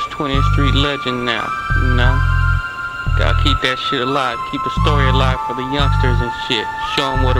West 20th Street legend now, you know? Gotta keep that shit alive, keep the story alive for the youngsters and shit. Show them what a